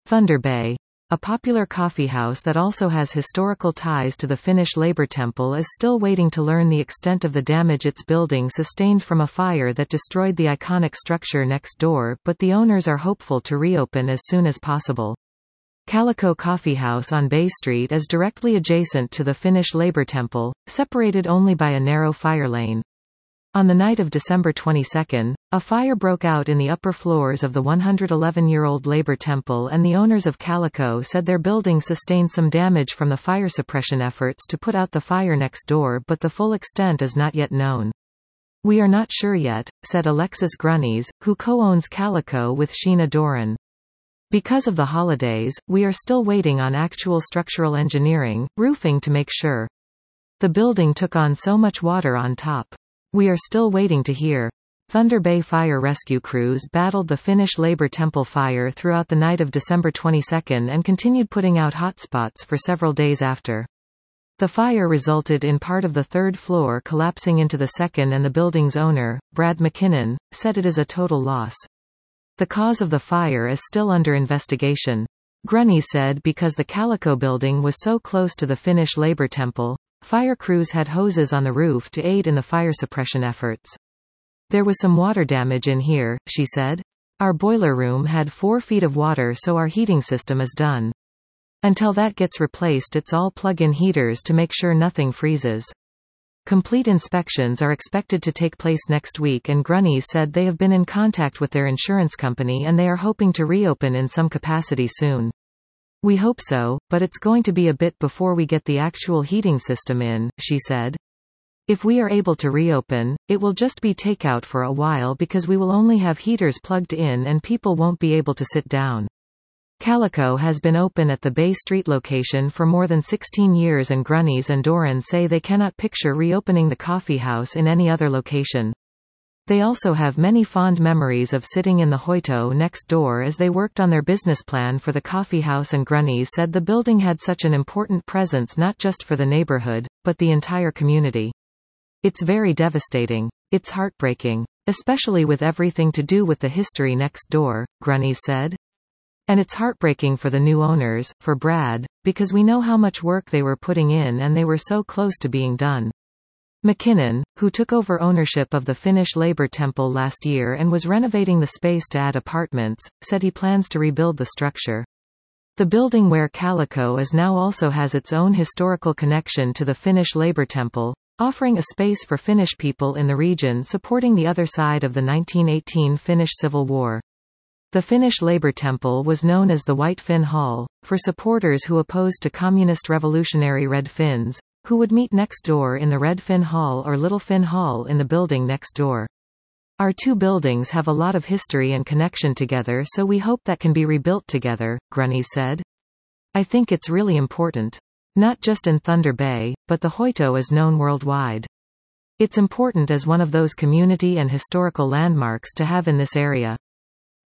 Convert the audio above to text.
Thunder Bay. A popular coffeehouse that also has historical ties to the Finnish Labour Temple is still waiting to learn the extent of the damage its building sustained from a fire that destroyed the iconic structure next door, but the owners are hopeful to reopen as soon as possible. Calico Coffeehouse on Bay Street is directly adjacent to the Finnish Labour Temple, separated only by a narrow fire lane. On the night of December 22, a fire broke out in the upper floors of the 111-year-old Labour Temple, and the owners of Calico said their building sustained some damage from the fire suppression efforts to put out the fire next door, but the full extent is not yet known. "We are not sure yet," said Alexis Grunnies, who co-owns Calico with Sheena Doran. "Because of the holidays, we are still waiting on actual structural engineering, roofing to make sure. The building took on so much water on top. We are still waiting to hear." Thunder Bay fire rescue crews battled the Finnish Labour Temple fire throughout the night of December 22 and continued putting out hotspots for several days after. The fire resulted in part of the third floor collapsing into the second, and the building's owner, Brad McKinnon, said it is a total loss. The cause of the fire is still under investigation. Grunny said because the Calico building was so close to the Finnish Labour Temple, fire crews had hoses on the roof to aid in the fire suppression efforts. "There was some water damage in here," she said. "Our boiler room had 4 feet of water, so our heating system is done. Until that gets replaced, it's all plug-in heaters to make sure nothing freezes." Complete inspections are expected to take place next week, and Grunnies said they have been in contact with their insurance company and they are hoping to reopen in some capacity soon. "We hope so, but it's going to be a bit before we get the actual heating system in," she said. "If we are able to reopen, it will just be takeout for a while because we will only have heaters plugged in and people won't be able to sit down." Calico has been open at the Bay Street location for more than 16 years, and Grunnies and Doran say they cannot picture reopening the coffeehouse in any other location. They also have many fond memories of sitting in the Hoito next door as they worked on their business plan for the coffeehouse, and Grunnies said the building had such an important presence not just for the neighborhood, but the entire community. "It's very devastating. It's heartbreaking. Especially with everything to do with the history next door," Grunnies said. "And it's heartbreaking for the new owners, for Brad, because we know how much work they were putting in and they were so close to being done." McKinnon, who took over ownership of the Finnish Labour Temple last year and was renovating the space to add apartments, said he plans to rebuild the structure. The building where Calico is now also has its own historical connection to the Finnish Labour Temple, offering a space for Finnish people in the region supporting the other side of the 1918 Finnish Civil War. The Finnish Labour Temple was known as the White Finn Hall, for supporters who opposed to communist revolutionary Red Finns, who would meet next door in the Red Finn Hall or Little Finn Hall in the building next door. "Our two buildings have a lot of history and connection together, so we hope that can be rebuilt together," Grunnies said. "I think it's really important. Not just in Thunder Bay, but the Hoito is known worldwide. It's important as one of those community and historical landmarks to have in this area."